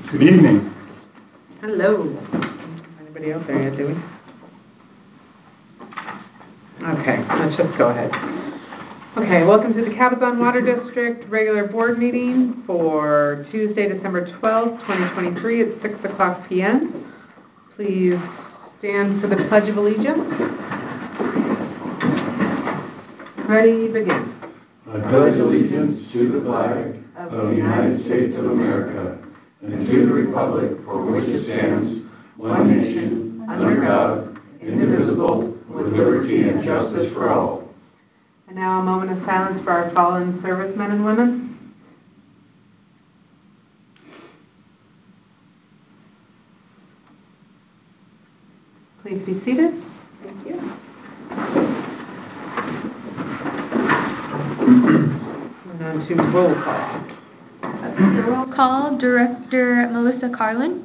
Good evening. Hello. Anybody out there yet, do we? Okay, let's just go ahead. Okay, welcome to the Cabazon Water District regular board meeting for Tuesday, December 12th, 2023 at 6 o'clock p.m. Please stand for the Pledge of Allegiance. Ready, begin. I pledge allegiance to the flag of the United States of America and to the republic for which it stands, one nation, under God, indivisible, with liberty and justice for all. And now a moment of silence for our fallen servicemen and women. Please be seated. Thank you. And on to roll call. The roll call, Director Melissa Carlin.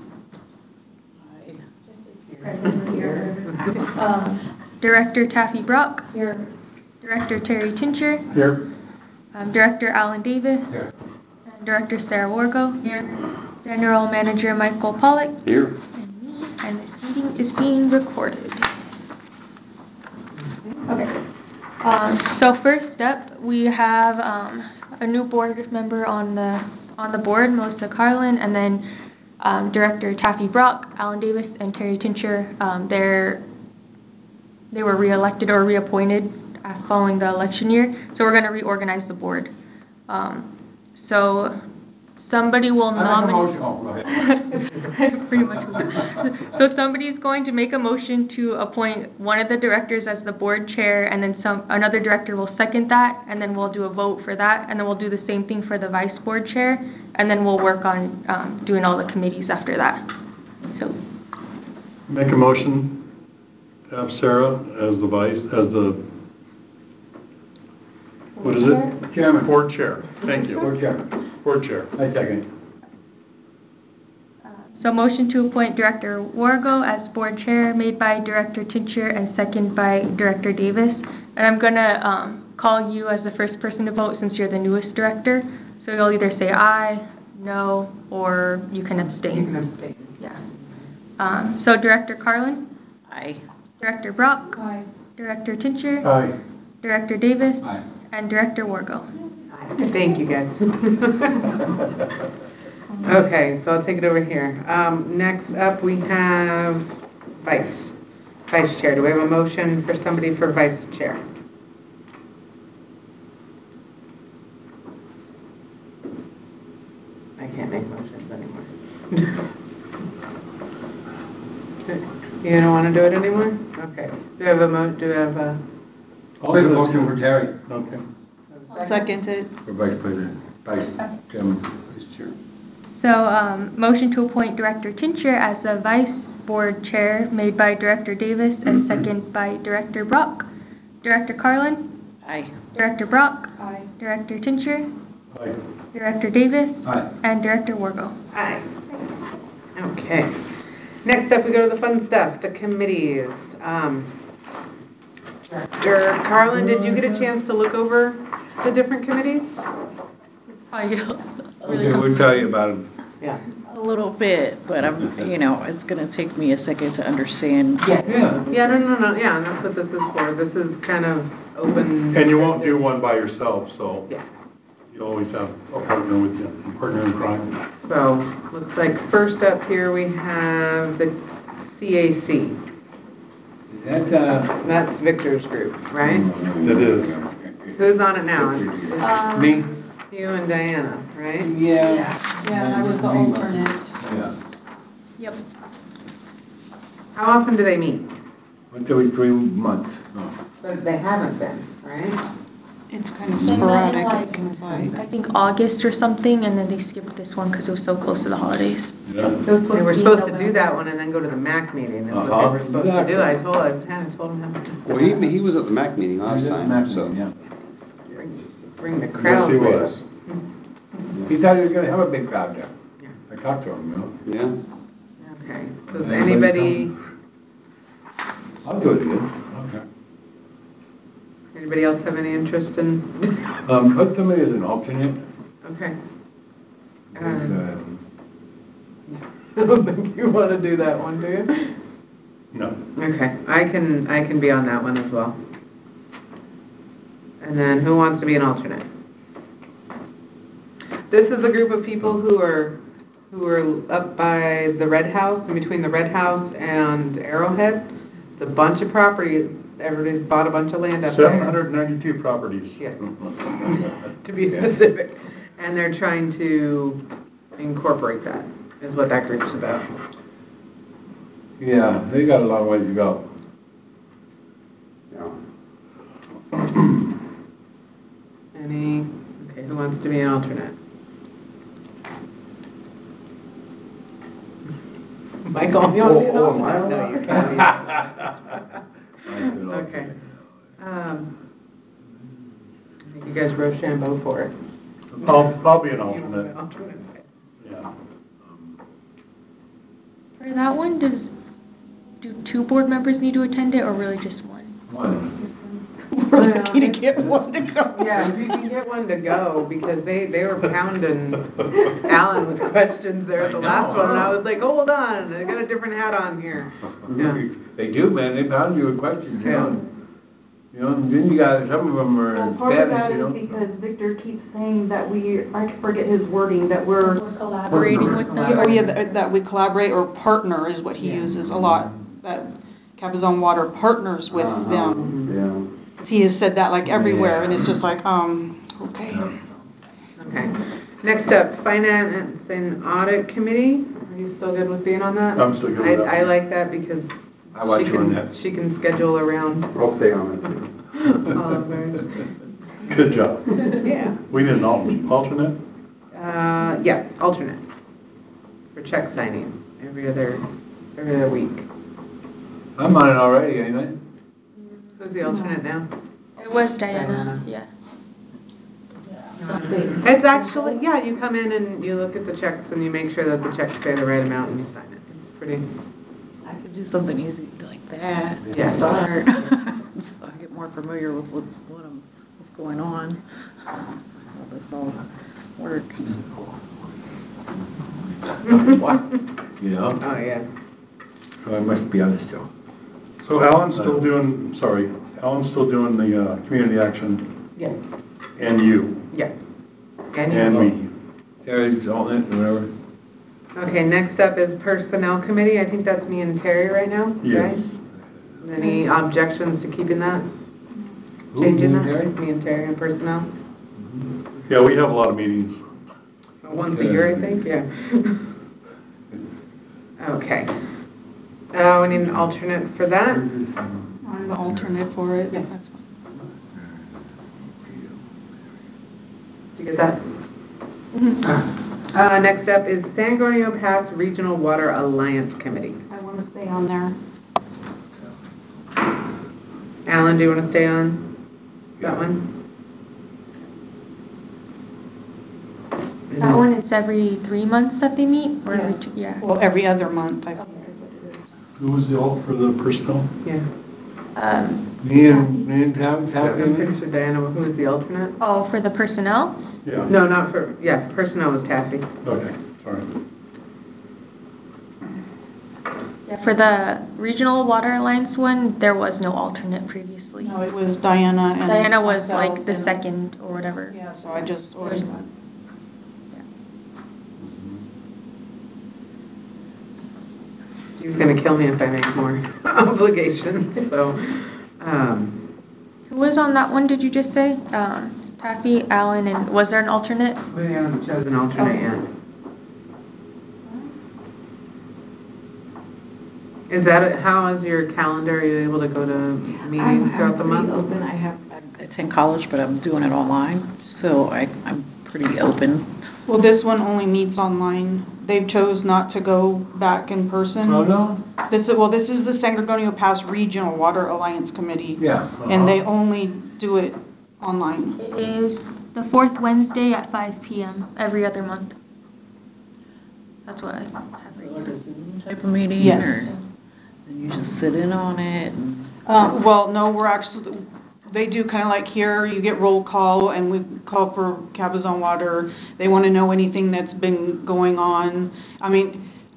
Director Taffy Brock. Here. Director Terry Tincher. Here. Director Alan Davis. Here. And Director Sarah Wargo. Here. General Manager Michael Pollock. Here. And this meeting is being recorded. Okay. So first up, we have a new board member on the board, Melissa Carlin, and then Director Taffy Brock, Alan Davis, and Terry Tincher. They were re-elected or reappointed following the election year, so we're going to reorganize the board. So somebody will nominate. Pretty much. So somebody's going to make a motion to appoint one of the directors as the board chair, and then another director will second that, and then we'll do a vote for that, and then we'll do the same thing for the vice board chair, and then we'll work on doing all the committees after that. So Make a motion to have Sarah as the what is it? Chairman. Board chair. Thank you. Board Chairman. Board chair. I second. So motion to appoint Director Wargo as board chair made by Director Tincher and second by Director Davis. And I'm going to call you as the first person to vote since you're the newest director. So you'll either say aye, no, or you can abstain. You can abstain. Yeah. So Director Carlin? Aye. Director Brock? Aye. Director Tincher? Aye. Director Davis? Aye. And Director Wargo. Aye. Thank you, guys. Okay, so I'll take it over here. Next up, we have vice chair. Do we have a motion for somebody for vice chair? I can't make motions anymore. You don't want to do it anymore? Okay. Do we have a I'll make a motion for Terry. Okay. Second it. For Vice President, Vice Chairman, Vice Chair. So, motion to appoint Director Tincher as the Vice Board Chair made by Director Davis and second by Director Brock. Director Carlin? Aye. Director Brock? Aye. Director Tincher? Aye. Director Davis? Aye. And Director Wargo. Aye. Okay. Next up, we go to the fun stuff, the committees. Director Carlin, did you get a chance to look over the different committees? Okay, we'll tell you about it. Yeah. A little bit, but it's going to take me a second to understand. Yeah, no. Yeah, and that's what this is for. This is kind of open. And you won't do one by yourself, so Yeah. you always have a partner with you, a partner in crime. So, looks like first up here we have the CAC. That's Victor's group, right? It is. Who's on it now? Me? You and Diana, right? Yeah. Yeah, I was the alternate. Yeah. Yep. How often do they meet? Once every 3 months. But they haven't been, right? It's kind of They met sporadic, in, it seems like. I think August or something, and then they skipped this one because it was so close to the holidays. Yeah. They were supposed to do that one and then go to the MAC meeting. That's what they were supposed to do. I told him that. Well, he was at the MAC meeting last time, so. Yeah. Bring the crowd. Yes, he was. He thought he was going to have a big crowd there. Yeah. I talked to him, Yeah. Okay. Does anybody I'll do it again. Okay. Anybody else have any interest in? Put somebody as an alternate. Okay. I don't think you want to do that one, do you? No. Okay, I can be on that one as well. And then who wants to be an alternate? This is a group of people who are up by the Red House, in between the Red House and Arrowhead. It's a bunch of property. Everybody's bought a bunch of land up there. 792 properties. Yeah. To be specific. And they're trying to incorporate that, is what that group's about. Yeah, they got a long way to go. Yeah. Okay, who wants to be an alternate? Michael, you want to be an alternate? No, you can't be. Okay. I think you guys Rochambeau for it. I'll be an You want to be alternate. an alternate? Yeah. For that one, do 2 board members need to attend it, or really just one? One. We're lucky to get one to go. Yeah, if you can get one to go, because they were pounding Alan with questions there at the last one, and I was like, hold on, I got a different hat on here. Yeah. They do, man. They pound you with questions, you Yeah. know. You know, and then you got, some of them are Well, part of that Spanish, you is know. because Victor keeps saying that I forget his wording, that we're Collaborating with them? that we collaborate or partner is what he uses a lot, that Cabazon Water partners with them. Yeah. He has said that like everywhere, and it's just like, okay. Okay. Next up, Finance and Audit Committee. Are you still good with being on that? I'm still good with that. I like that because I like you on that. she can schedule around I'll stay on it. all of ours. Good job. Yeah. We need an alternate? Yeah, alternate for check signing every other week. I'm on it already, ain't I? Who's the alternate now? It was Diana. Yeah. It's actually, yeah, you come in and you look at the checks and you make sure that the checks pay the right amount and you sign it. It's pretty. I could do something easy like that. Yeah. Start. So I get more familiar with what's going on. How this all works. You know? Oh, yeah. So I must be on it still. So Alan's still doing the community action, Yes. and you, Yeah. and me. Terry's on it, or whatever. Okay, next up is Personnel Committee. I think that's me and Terry right now, Yes. right? Any objections to keeping that? Who, Changing me that? and Terry? Me and Terry on Personnel? Yeah, we have a lot of meetings. Once a year, I think, yeah. Okay. We need an alternate for that. I'm the alternate for it. Yeah. You get that? Next up is San Gornio Pass Regional Water Alliance Committee. I want to stay on there. Alan, do you want to stay on that one? That one is every 3 months that they meet, or every 2? Yeah. Well, every other month. Who was the alt for the personnel? Yeah. Me and Tom, I'm pretty sure Diana, who is the alternate? Oh, for the personnel? Yeah. No, not for, yeah, personnel was Kathy. Okay, sorry. Yeah, for the Regional Water Alliance one, there was no alternate previously. No, it was Diana and Diana was myself like the and- second or whatever. Yeah, so I just always went. She's going to kill me if I make more obligations, so, Who was on that one, did you just say? Taffy, Alan, and was there an alternate? we haven't chosen an alternate yet. Is that, how is your calendar? Are you able to go to meetings throughout the month? I'm pretty open. I attend college, but I'm doing it online, so I'm pretty open. Well, this one only meets online. They've chose not to go back in person. Oh, no? This is the San Gorgonio Pass Regional Water Alliance Committee. Yeah. And they only do it online. It is the 4th Wednesday at 5 p.m. every other month. That's what I have right Like now. a Zoom type of meeting? Yes. Or and you just sit in on it? And Well, no, they do kind of like here, you get roll call, and we call for Cabazon Water. They want to know anything that's been going on. I mean,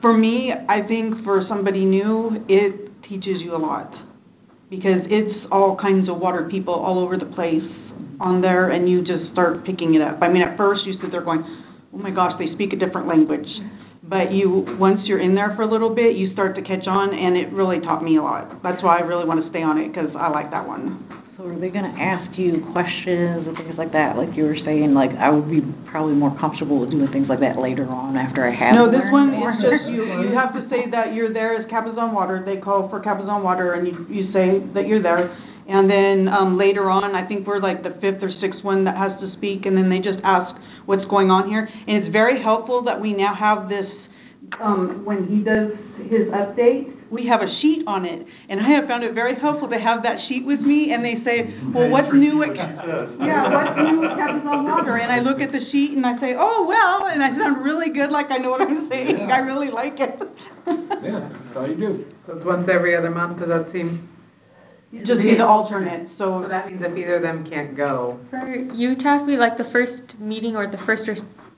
For me, I think for somebody new, it teaches you a lot. Because it's all kinds of water people all over the place on there, and you just start picking it up. I mean, at first you sit there going, oh my gosh, they speak a different language. But once you're in there for a little bit, you start to catch on, and it really taught me a lot. That's why I really want to stay on it, because I like that one. So are they going to ask you questions and things like that? Like you were saying, like I would be probably more comfortable with doing things like that later on after I have No, this learned one more. is just you have to say that you're there as Cabazon Water. They call for Cabazon Water, and you say that you're there. And then later on, I think we're like the 5th or 6th one that has to speak, and then they just ask what's going on here. And it's very helpful that we now have this, when he does his update, we have a sheet on it. And I have found it very helpful to have that sheet with me, and they say, well, what's new at Cabazon Water? And I look at the sheet, and I say, oh, well, and I sound really good, like I know what I'm saying. I really like it. Yeah, that's all you do. So it's once every other month, does that seem? Just be the alternate, So that means if either of them can't go. For UTAC, we like the first meeting or the first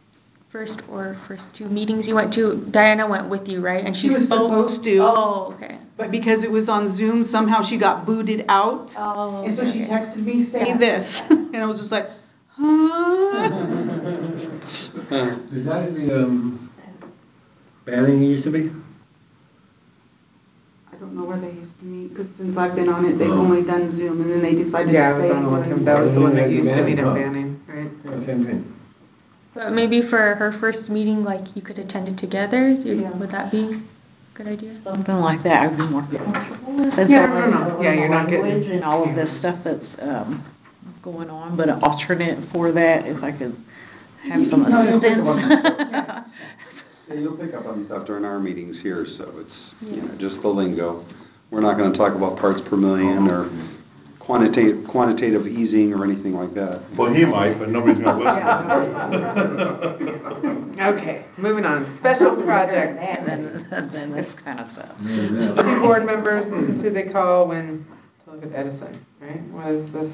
2 meetings you went to, Diana went with you, right? And she was supposed to. Oh, okay. But because it was on Zoom, somehow she got booted out. Oh, and so she okay. texted me, say this. And I was just like, huh? Is that the Banning used to be? I don't know where they used to meet, because since I've been on it, they've only done Zoom, and then they decided Yeah, I to was stay. on one. That was the one that used to meet in Banning, right? Yeah, same thing. But maybe for her first meeting, like you could attend it together. Yeah. Would that be a good idea? Something like that, I'd be more comfortable with. Yeah, no. Yeah, you're not getting- Language and all of this stuff that's going on, but an alternate for that, if I could have some assistance. Yeah, you'll pick up on stuff during our meetings here, so it's, just the lingo. We're not going to talk about parts per million or quantitative easing or anything like that. Well, he might, but nobody's going to listen. Okay, moving on. Special projects. Then this kind of stuff. City board members, this is who they call when, to look at Edison, right? What is this,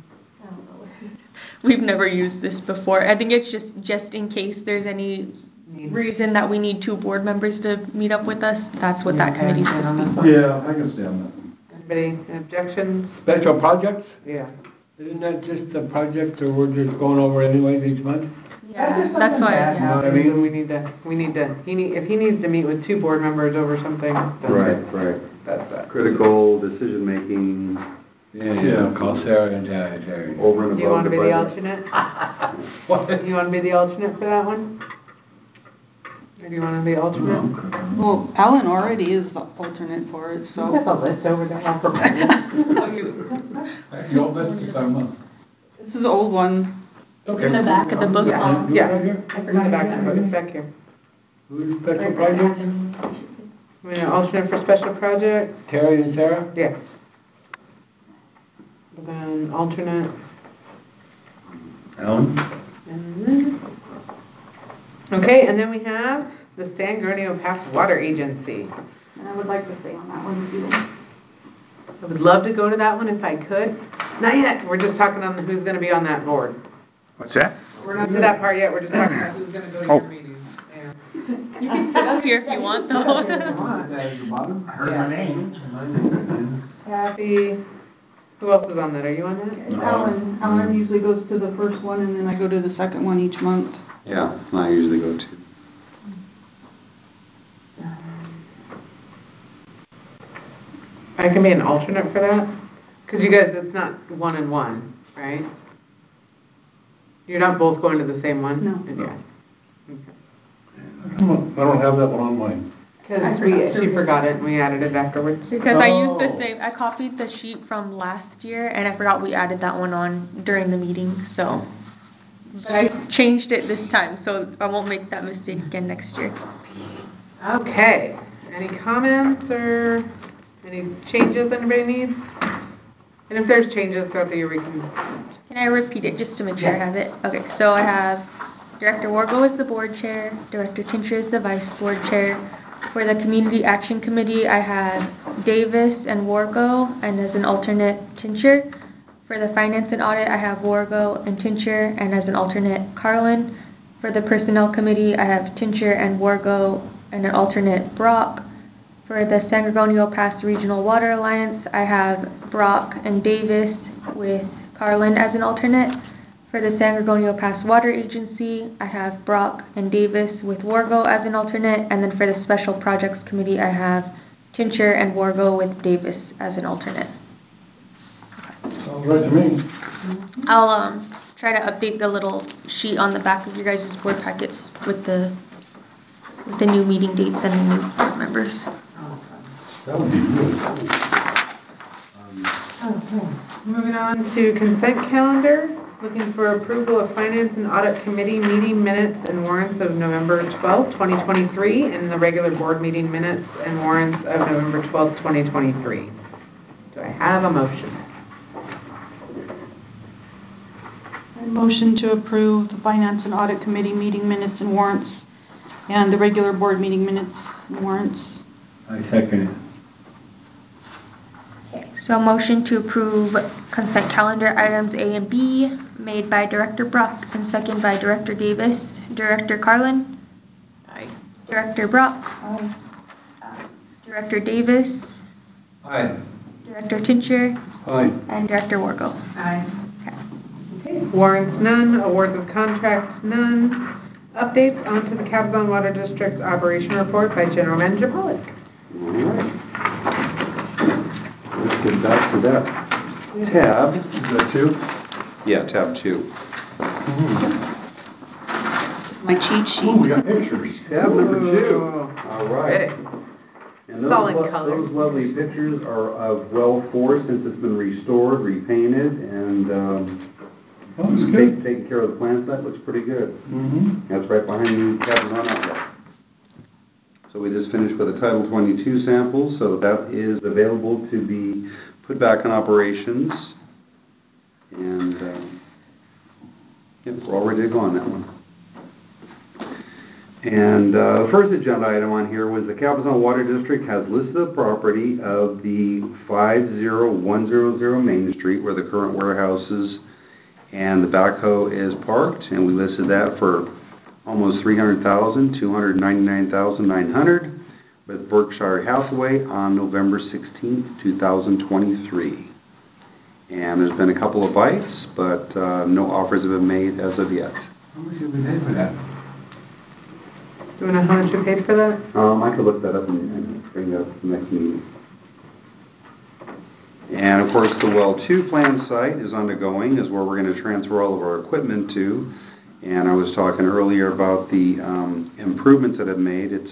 We've never used this before. I think it's just in case there's any reason that we need 2 board members to meet up with us. That's what that committee's supposed to be for. Yeah, I can stand that. Anybody objections? Special projects? Yeah. Isn't that just the project that we're just going over anyways each month? Yeah, that's why. You know what I mean? If he needs to meet with 2 board members over something, then Right. that's that. Critical decision-making. Yeah, call Sarah and Terry. Over and above. Do you want to be the budget. alternate? What? Do you want to be the alternate for that one? Or do you want to be alternate? Well, Alan already is the alternate for it, so. That's a list over there. You'll bet if I'm up. This is the old one. Okay. In the back of the book. Yeah. Do it right here? In the back, it's back here. Who's special projects? We need an alternate for special project? Terry and Sarah? Yes. Then alternate. Alan? Okay, and then we have the San Gernio Pass Water Agency. And I would like to stay on that one too. I would love to go to that one if I could. Not yet. We're just talking on who's going to be on that board. What's that? We're not to that part yet. We're just talking about who's going to go to your meetings. Yeah. You can sit up here if you want, though. I heard my name. Kathy. Who else is on that? Are you on that? Alan usually goes to the first one, and then I go to the second one each month. Yeah, I usually go to. I can be an alternate for that? Because you guys, it's not 1 and 1, right? You're not both going to the same one? No. Yeah. I don't have that one on mine. Because she forgot it and we added it afterwards. Because I used the same, I copied the sheet from last year, and I forgot we added that one on during the meeting, so. But I changed it this time, so I won't make that mistake again next year. Okay. Any comments or any changes anybody needs? And if there's changes throughout the year, we can... Can I repeat it just to make sure I have it? Okay, so I have Director Wargo as the board chair, Director Tincher is the vice board chair. For the Community Action Committee, I have Davis and Wargo, and as an alternate, Tincher. For the Finance and Audit, I have Wargo and Tincher, and as an alternate, Carlin. For the Personnel Committee, I have Tincher and Wargo and an alternate Brock. For the San Gorgonio Pass Regional Water Alliance, I have Brock and Davis with Carlin as an alternate. For the San Gorgonio Pass Water Agency, I have Brock and Davis with Wargo as an alternate. And then for the Special Projects Committee, I have Tincher and Wargo with Davis as an alternate. Sounds right to me. I'll try to update the little sheet on the back of your guys' board packets with the new meeting dates and the new board members. That would be good. Moving on to consent calendar. Looking for approval of Finance and Audit Committee meeting minutes and warrants of November 12, 2023, and the regular board meeting minutes and warrants of November 12, 2023. Do I have a motion? I motion to approve the Finance and Audit Committee meeting minutes and warrants and the regular board meeting minutes and warrants. I second it. So motion to approve consent calendar items A and B made by Director Brock and second by Director Davis. Director Carlin? Aye. Director Brock? Aye. Director Davis? Aye. Director Tincher? Aye. And Director Wargo? Aye. Okay. Warrants none. Awards of contracts none. Updates onto the Cabazon Water District's operation report by General Manager Pollock. All right. Let's get back to that tab. Is that two? Yeah, tab 2. My cheat sheet. Ooh, we got pictures. Tab number 2. Ooh. All right. And those, Solid color. those lovely pictures are of well 4 since it's been restored, repainted, and That was good. taking care of the plant site. Looks pretty good. Mm-hmm. That's right behind the Cabazon outlet. So we just finished with a Title 22 sample, so that is available to be put back in operations. And yep, we're all ready to go on that one. And the first agenda item on here was the Cabazon Water District has listed the property of the 50100 Main Street where the current warehouse is and the backhoe is parked, and we listed that for almost $300,000, $299,900 with Berkshire Hathaway on November 16th, 2023. And there's been a couple of bites, but no offers have been made as of yet. How much did we pay for that? Do you know how much you paid for that? I could look that up and bring that up at the next meeting. And of course, the Well 2 plant site is undergoing, is where we're going to transfer all of our equipment to. And I was talking earlier about the improvements that I've made. It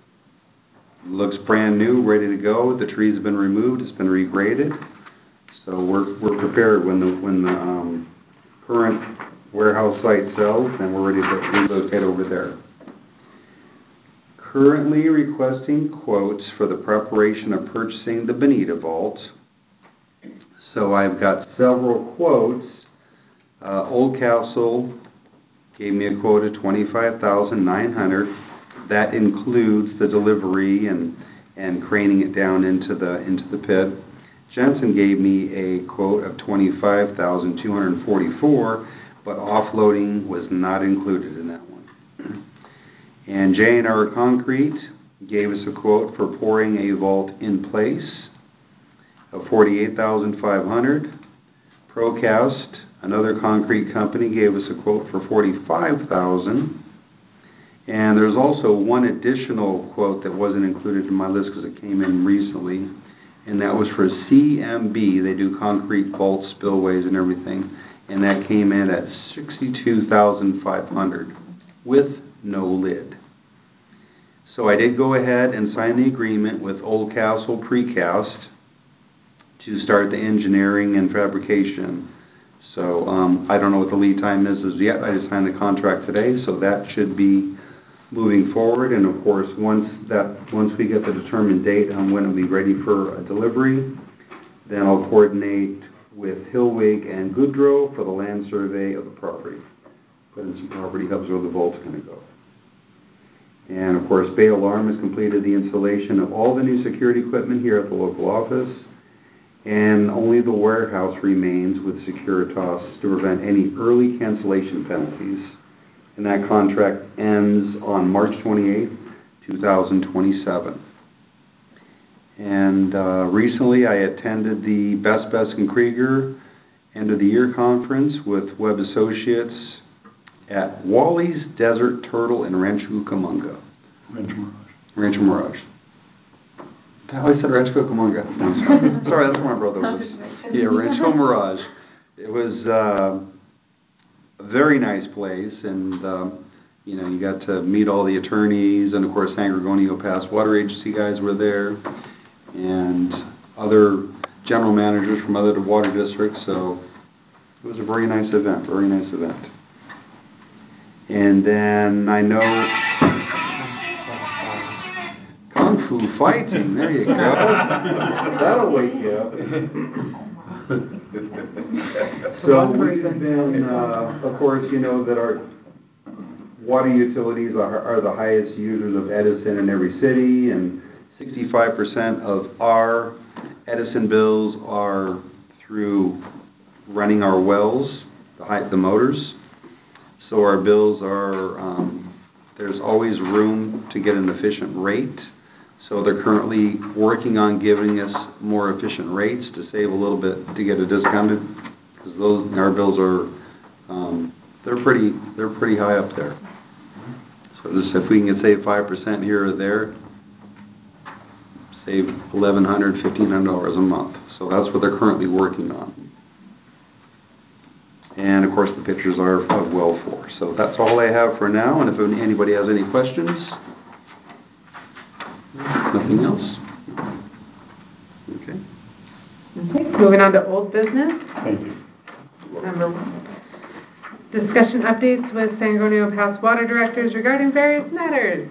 looks brand new, ready to go. The trees have been removed. It's been regraded. So we're prepared when the current warehouse site sells, and we're ready to relocate over there. Currently requesting quotes for the preparation of purchasing the Bonita Vault. So I've got several quotes. Old Castle gave me a quote of $25,900. That includes the delivery and craning it down into the pit. Jensen gave me a quote of $25,244, but offloading was not included in that one. And J&R Concrete gave us a quote for pouring a vault in place of $48,500. Procast, another concrete company, gave us a quote for $45,000. And there's also one additional quote that wasn't included in my list because it came in recently, and that was for CMB. They do concrete vault spillways and everything, and that came in at $62,500 with no lid. So I did go ahead and sign the agreement with Old Castle Precast to start the engineering and fabrication. So I don't know what the lead time is as yet. I just signed the contract today, so that should be moving forward. And of course, once we get the determined date on when it'll be ready for a delivery, then I'll coordinate with Hillwig and Goodrow for the land survey of the property. Put in some property hubs where the vault's going to go. And of course, Bay Alarm has completed the installation of all the new security equipment here at the local office, and only the warehouse remains with Securitas to prevent any early cancellation penalties. And that contract ends on March 28th, 2027. And recently I attended the Best and Krieger End of the Year Conference with Webb Associates at Wally's Desert Turtle in Rancho Cucamonga. Rancho Mirage. I said Rancho Cucamonga. Sorry, that's where my brother was. Yeah, Rancho Mirage. It was a very nice place, and you know, you got to meet all the attorneys, and of course San Gorgonio Pass Water Agency guys were there, and other general managers from other water districts. So it was a very nice event. And then I know Kung Fu fighting, there you go. That'll wake you up. So we've been, of course, you know that our water utilities are the highest users of Edison in every city, and 65% of our Edison bills are through running our wells, the motors. So our bills are, there's always room to get an efficient rate. So they're currently working on giving us more efficient rates to save a little bit, to get it discounted, because our bills are, they're pretty high up there. So just if we can save 5% here or there, save $1,100, $1,500 a month. So that's what they're currently working on. And of course the pictures are of well 4. So that's all I have for now, and if anybody has any questions. Nothing else? Okay. Okay, moving on to old business. Thank you. Number 1. Discussion updates with San Gorgonio Pass Water Directors regarding various matters.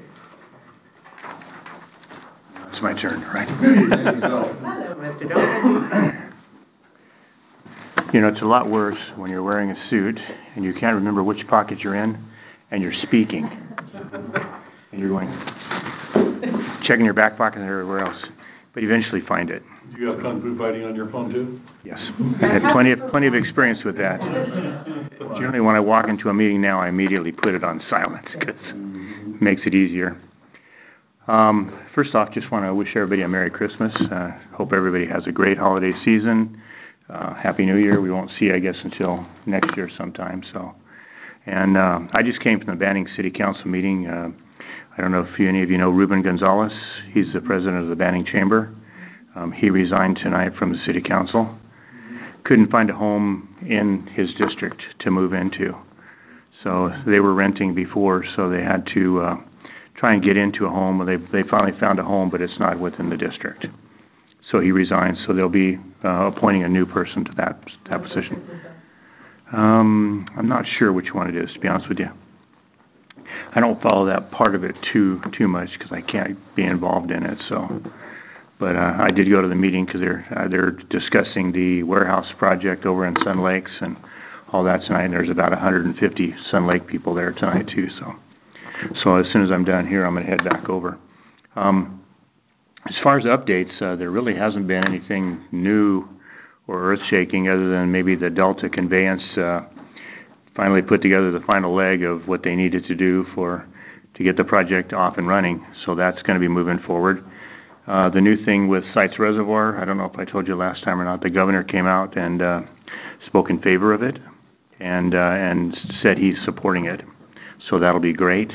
It's my turn, right? Hello, Mr. Dolan. You know, it's a lot worse when you're wearing a suit and you can't remember which pocket you're in, and you're speaking. And you're going, checking your back pocket and everywhere else. But you eventually find it. Do you have Kung Fu fighting on your phone too? Yes. I had plenty of experience with that. Generally, when I walk into a meeting now, I immediately put it on silent because it makes it easier. First off, just want to wish everybody a Merry Christmas. Hope everybody has a great holiday season. Happy New Year. We won't see you, I guess, until next year sometime. So, and I just came from the Banning City Council meeting. I don't know if any of you know Ruben Gonzalez. He's the president of the Banning Chamber. He resigned tonight from the City Council. Couldn't find a home in his district to move into. So they were renting before, so they had to try and get into a home. They finally found a home, but it's not within the district. So he resigned, so they'll be appointing a new person to that position. I'm not sure which one it is, to be honest with you. I don't follow that part of it too much because I can't be involved in it. So, but I did go to the meeting because they're discussing the warehouse project over in Sun Lakes and all that tonight. And there's about 150 Sun Lake people there tonight too. So as soon as I'm done here, I'm going to head back over. As far as updates, there really hasn't been anything new or earth-shaking other than maybe the Delta Conveyance finally put together the final leg of what they needed to do to get the project off and running. So that's going to be moving forward. The new thing with Sites Reservoir, I don't know if I told you last time or not, the governor came out and spoke in favor of it and said he's supporting it. So that'll be great.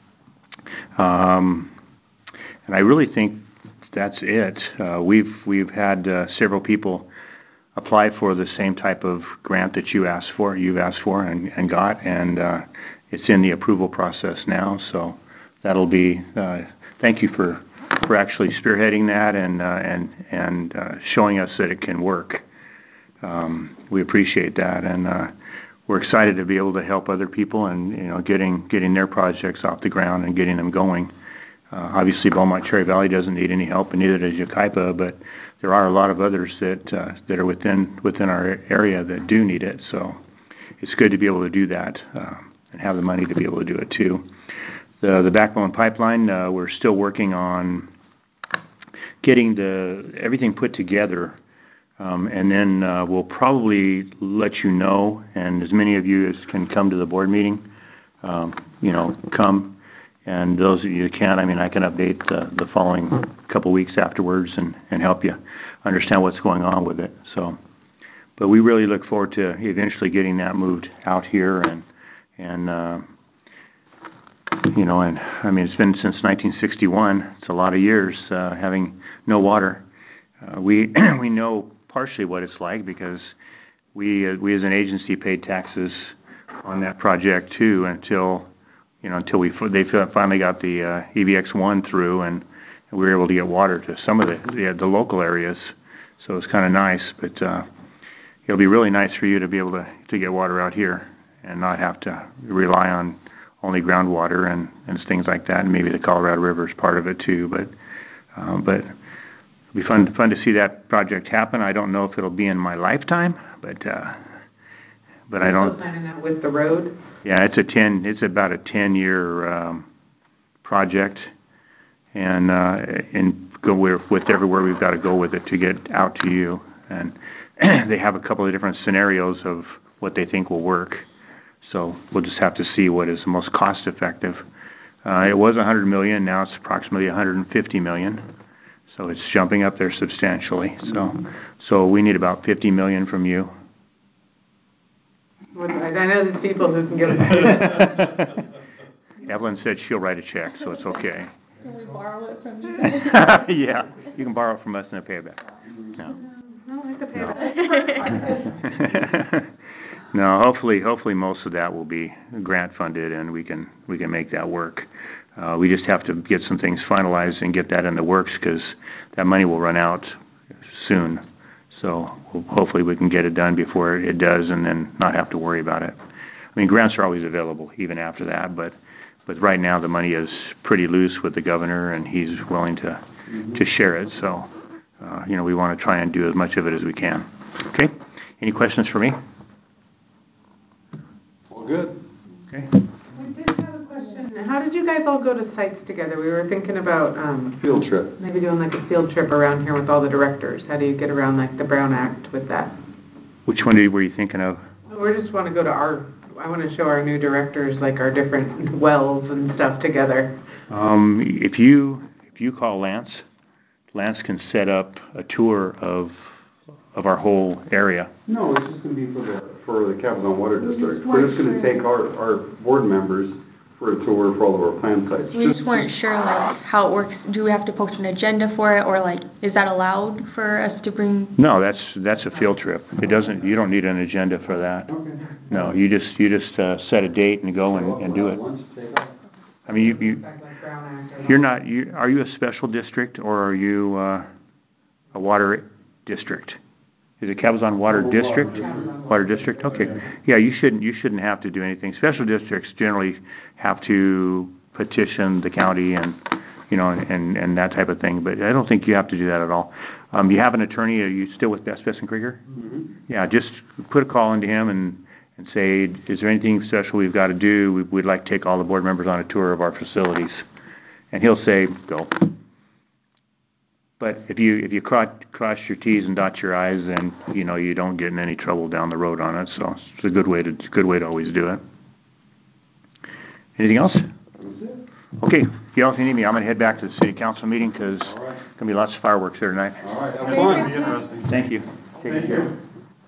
And I really think that's it. We've had several people apply for the same type of grant that you've asked for and got, and it's in the approval process now. So that'll be. Thank you for actually spearheading that and showing us that it can work. We appreciate that, and we're excited to be able to help other people and getting their projects off the ground and getting them going. Obviously, Beaumont Cherry Valley doesn't need any help, and neither does Yucaipa, but there are a lot of others that are within our area that do need it. So it's good to be able to do that and have the money to be able to do it too. The backbone pipeline, we're still working on getting everything put together, and then we'll probably let you know, and as many of you as can come to the board meeting, come. And those of you who can't, I mean, I can update the following couple weeks afterwards and help you understand what's going on with it. So, but we really look forward to eventually getting that moved out here and you know, and I mean, it's been since 1961. It's a lot of years having no water. We we know partially what it's like because we as an agency paid taxes on that project too until they finally got the EVX1 through and we were able to get water to some of the local areas. So it's kind of nice, but it'll be really nice for you to be able to get water out here and not have to rely on only groundwater and things like that, and maybe the Colorado River is part of it too. But it'll be fun to see that project happen. I don't know if it'll be in my lifetime, but I don't. Still planning that with the road? Yeah, it's about a 10-year project, and go with everywhere we've got to go with it to get out to you. And they have a couple of different scenarios of what they think will work. So we'll just have to see what is the most cost effective. It was $100 million, now it's approximately $150 million. So it's jumping up there substantially. So we need about $50 million from you. Well, I know there's people who can give it. Evelyn said she'll write a check, so it's okay. Can we borrow it from you guys? Yeah, you can borrow it from us and pay it back. No. I could pay that. No, hopefully most of that will be grant funded and we can make that work. We just have to get some things finalized and get that in the works because that money will run out soon. So hopefully we can get it done before it does and then not have to worry about it. I mean, grants are always available even after that, but right now the money is pretty loose with the governor and he's willing to share it. So, we want to try and do as much of it as we can. Okay? Any questions for me? All good. Okay. We did have a question. How did you guys all go to sites together? We were thinking about Field trip. maybe doing like a field trip around here with all the directors. How do you get around like the Brown Act with that? Which one were you thinking of? We just want to go to I want to show our new directors like our different wells and stuff together. If you call Lance can set up a tour of our whole area. No, it's just going to be for the Cabazon Water District. We're just going to take our board members for a tour for all of our plant sites. We just weren't sure like how it works. Do we have to post an agenda for it, or like is that allowed for us to bring? No, that's a field trip. You don't need an agenda for that. Okay. No, you just set a date and go and do it. I mean, are you a special district or are you a water district? Is it Cabazon Water District? Water District? Okay. Yeah, you shouldn't have to do anything. Special districts generally have to petition the county and and that type of thing, but I don't think you have to do that at all. You have an attorney, are you still with Best and Krieger? Mm-hmm. Yeah, just put a call into him and say, is there anything special we've got to do? We'd like to take all the board members on a tour of our facilities. And he'll say, go. But if you cross your T's and dot your I's, then you don't get in any trouble down the road on it. So it's a good way to always do it. Anything else? Okay. If you don't need me, I'm going to head back to the city council meeting because there's going to be lots of fireworks there tonight. All right. Have fun. Be interesting. Thank you. Take care.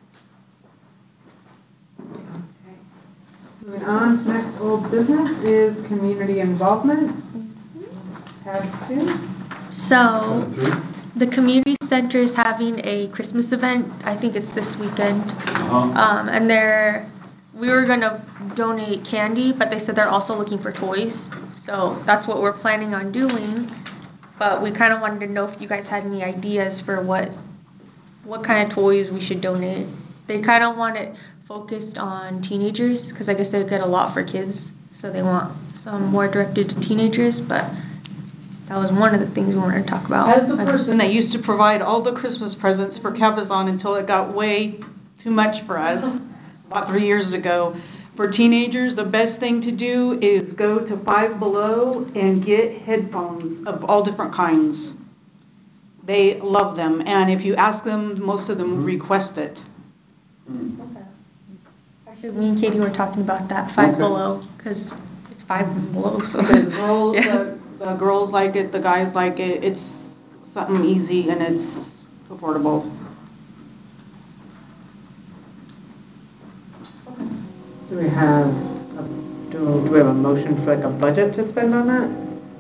Moving on to next old business is community involvement. Tab 2. So, the community center is having a Christmas event. I think it's this weekend. And we were going to donate candy, but they said they're also looking for toys. So that's what we're planning on doing. But we kind of wanted to know if you guys had any ideas for what kind of toys we should donate. They kind of want it focused on teenagers because I guess they get a lot for kids. So they want some more directed to teenagers, but that was one of the things we wanted to talk about. As the person that used to provide all the Christmas presents for Cabazon until it got way too much for us, about 3 years ago, for teenagers, the best thing to do is go to Five Below and get headphones of all different kinds. They love them, and if you ask them, most of them request it. Okay. Actually, me and Katie were talking about that, Five Below, because it's 5 below. So. The girls, Yeah. the girls like it, the guys like it. It's something easy and it's affordable. Do we have a motion for like a budget to spend on that?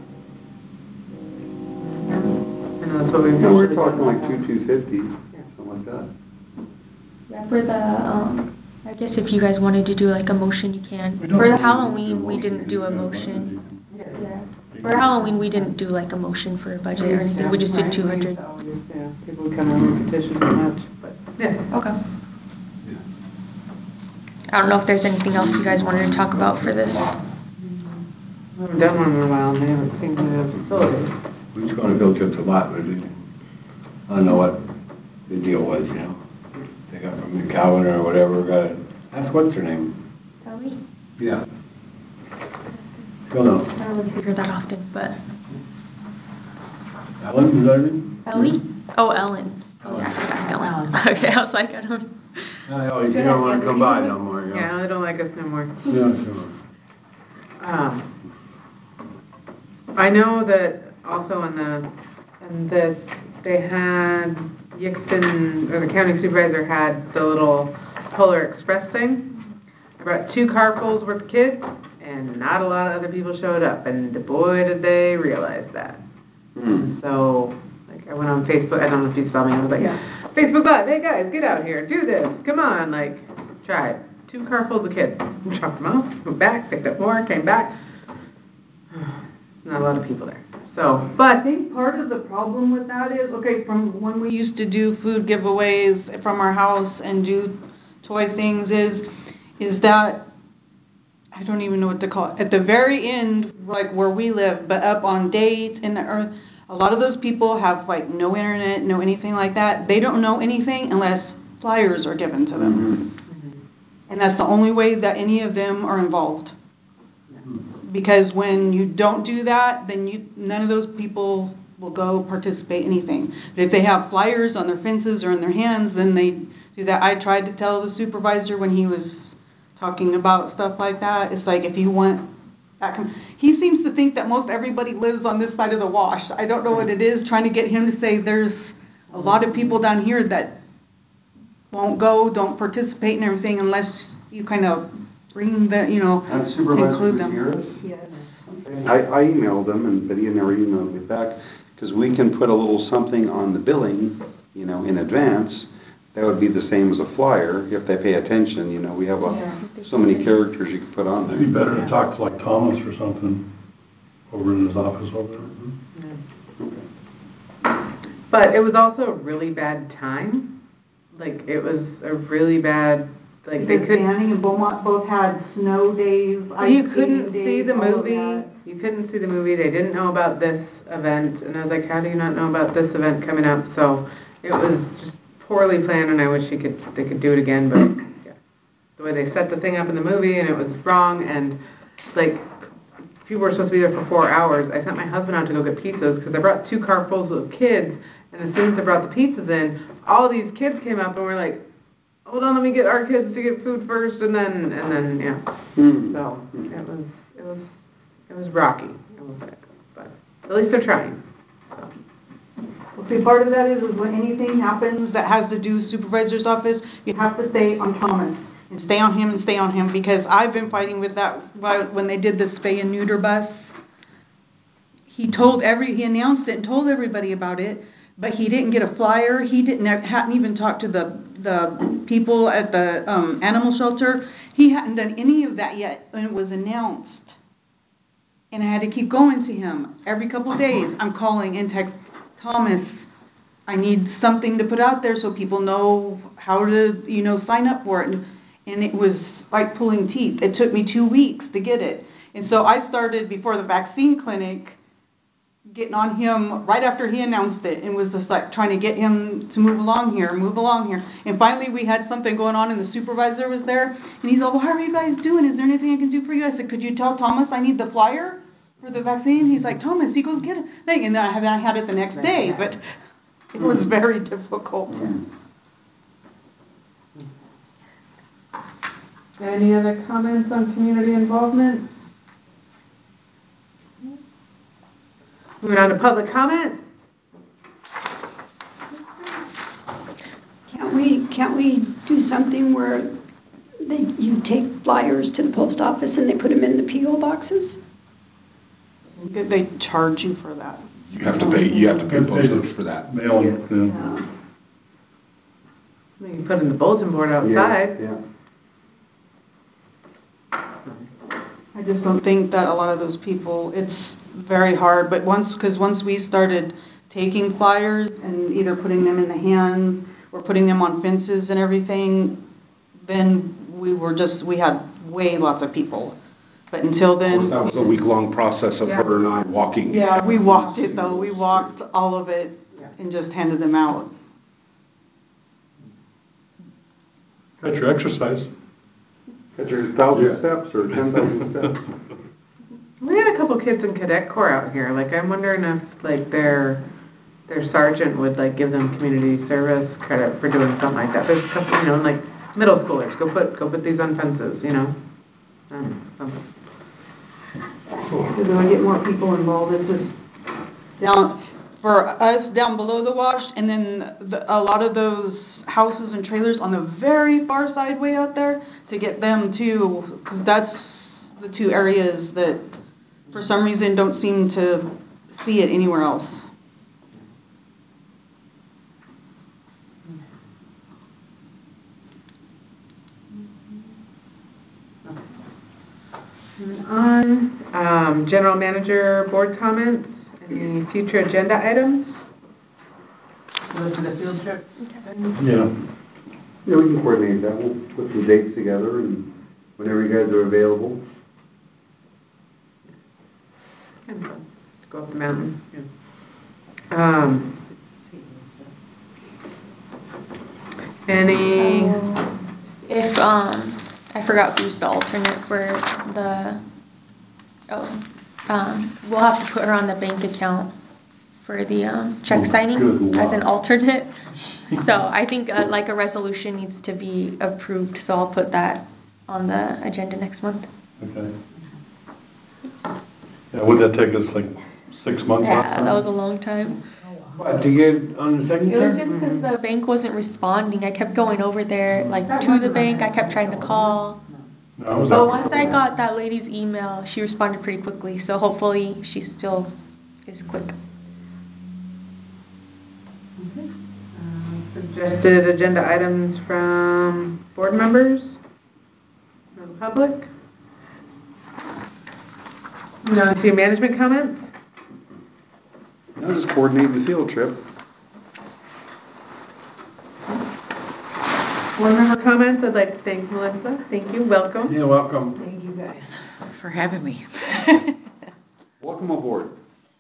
I know that's what we've Yeah, we're usually talking done. like 250, something like that. Yeah, for the, I guess if you guys wanted to do like a motion, you can. For the Halloween, we didn't do a motion. Yeah. For Halloween, we didn't do like a motion for a budget or anything. We just did 200. Yeah, people would come in and petition so much, but, yeah. Okay. I don't know if there's anything else you guys wanted to talk about for this. We haven't done one in a while, and they haven't seen the facility. We're just gonna go to the lot, but I don't know what the deal was, you know? They got from the Calvin or whatever, that's what's her name? Ellie? Yeah. Don't know. I don't really see her that often, but. Ellen, is that her name? Ellie? Oh, Ellen. Oh, yeah, I forgot Ellen. Okay, I was like, I don't. Oh, you don't wanna come by no more, you know? Yeah, they don't like us no more. Yeah, sure. I know that also that they had Yixton, or the county supervisor had the little Polar Express thing. I brought 2 carfuls worth of kids, and not a lot of other people showed up, and boy did they realize that. So, like, I went on Facebook, I don't know if you saw me, I was like, Facebook Live, hey guys, get out here, do this, come on, like, try it. 2 carfuls of kids. Dropped them off, went back, picked up more, came back. Not a lot of people there. So, But I think part of the problem with that is, okay, from when we used to do food giveaways from our house and do toy things is that, I don't even know what to call it. At the very end, like where we live, but up on Date in the earth, a lot of those people have like no internet, no anything like that. They don't know anything unless flyers are given to them. And that's the only way that any of them are involved. Because when you don't do that, then none of those people will go participate in anything. But if they have flyers on their fences or in their hands, then they do that. I tried to tell the supervisor when he was talking about stuff like that. It's like if you want that, he seems to think that most everybody lives on this side of the wash. I don't know what it is. Trying to get him to say there's a lot of people down here that won't go, don't participate in everything unless you kind of bring the, That supervisor include was them. yours? Yes. I emailed them, but he never emailed me back, because we can put a little something on the billing, in advance. That would be the same as a flyer, if they pay attention, we have so many characters you can put on there. It'd be better to talk to like Thomas or something over in his office over there. but it was also a really bad time. Like, it was a really bad, like, they couldn't. Fanning and Beaumont both had snow days, You couldn't see the movie. You couldn't see the movie. They didn't know about this event. And I was like, how do you not know about this event coming up? So it was just poorly planned, and I wish they could do it again. But yeah, the way they set the thing up in the movie, and it was wrong. And like, people were supposed to be there for 4 hours. I sent my husband out to go get pizzas because I brought 2 carfuls of kids. And as soon as I brought the pizzas in, all these kids came up and were like, hold on, let me get our kids to get food first, and then yeah. So it was rocky. It was like, but at least they're trying. So. Well, see, part of that is when anything happens that has to do with supervisor's office, you have to stay on Thomas and stay on him because I've been fighting with that when they did the spay and neuter bus. He announced it and told everybody about it. But he didn't get a flyer. He hadn't even talked to the people at the animal shelter. He hadn't done any of that yet when it was announced. And I had to keep going to him every couple of days. I'm calling and text Thomas. I need something to put out there so people know how to, sign up for it. And it was like pulling teeth. It took me 2 weeks to get it. And so I started before the vaccine clinic, getting on him right after he announced it, and was just like trying to get him to move along here. And finally we had something going on, and the supervisor was there, and he's like, well, how are you guys doing? Is there anything I can do for you? I said, could you tell Thomas I need the flyer for the vaccine? He's like, Thomas, he goes get a thing. And then I had it the next day, but it was very difficult. Any other comments on community involvement? Moving on to public comment. Can't we do something where you take flyers to the post office and they put them in the P.O. boxes? They charge you for that. You have to pay postage for that. Mail, yeah. You can put in the bulletin board outside. Yeah. I just don't think that a lot of those people, it's very hard, but once we started taking flyers and either putting them in the hands or putting them on fences and everything, then we had way lots of people. But until then... That was a week-long process of her and I walking. Yeah, we walked it though. We walked all of it and just handed them out. Got your exercise. Got your 1,000 steps or 10,000 steps. We had a couple kids in cadet corps out here. Like, I'm wondering if, like, their sergeant would, like, give them community service credit for doing something like that. There's a couple, you know, like, middle schoolers, go put these on fences, you know? Something. Because when we get more people involved, it's just down for us down below the wash, and then a lot of those houses and trailers on the very far side way out there, to get them too, because that's the two areas that for some reason don't seem to see it anywhere else. On general manager board comments, any future agenda items? Go to the field trip. Yeah. Yeah, we can coordinate that. We'll put some dates together and whenever you guys are available. Go up the mountain. If I forgot who's the alternate for we'll have to put her on the bank account for the check signing as an alternate. So I think like a resolution needs to be approved, so I'll put that on the agenda next month. Okay. Yeah, would that take us like 6 months? Yeah, that was a long time. What, to get on the second It was just because the bank wasn't responding. I kept going over there, like, to the bank. I kept trying to call. No, But once I got that lady's email, she responded pretty quickly. So hopefully she still is quick. Suggested agenda items from board members, from the public. No, to management comments. I'll just coordinate the field trip. Board member comments. I'd like to thank Melissa. Thank you. Welcome. You're welcome. Thank you guys for having me. Welcome aboard.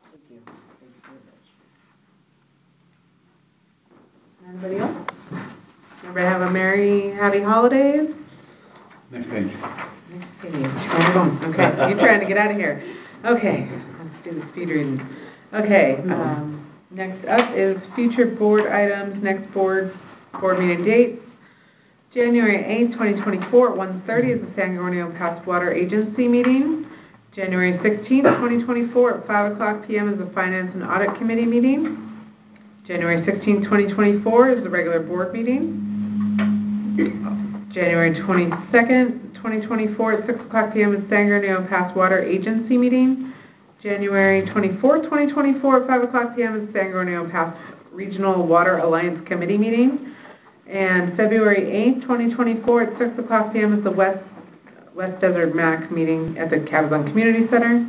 Anybody else? Everybody have a merry, happy holidays? Next page. Next page. Where are we going? Okay, you're trying to get out of here. Okay, let's do the speed reading. Okay, next up is future board items. Next board meeting dates. January 8th, 2024 at 1:30 is the San Gornio Pass Water Agency meeting. January 16th, 2024 at 5 o'clock p.m. is the Finance and Audit Committee meeting. January 16th, 2024 is the regular board meeting. January 22nd, 2024 at 6 o'clock p.m. is San Gornio Pass Water Agency meeting. January 24th, 2024 at 5 o'clock p.m. is San Gornio Pass Regional Water Alliance Committee meeting. And February 8th, 2024 at 6 o'clock p.m. is the West Desert MAC meeting at the Cabazon Community Center.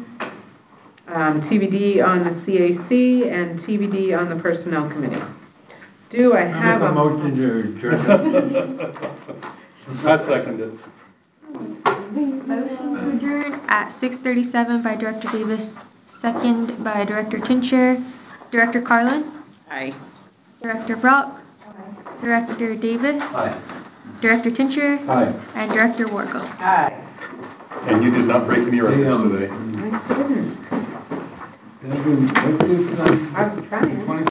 TBD on the CAC and TBD on the Personnel Committee. Do I have a motion to adjourn? I second it. Motion to adjourn at 6:37 by Director Davis, second by Director Tincher. Director Carlin? Aye. Director Brock? Director Davis? Aye. Director Tincher? Aye. And Director Wargo? aye? And you did not break any records today. I didn't. Thank you. I was trying.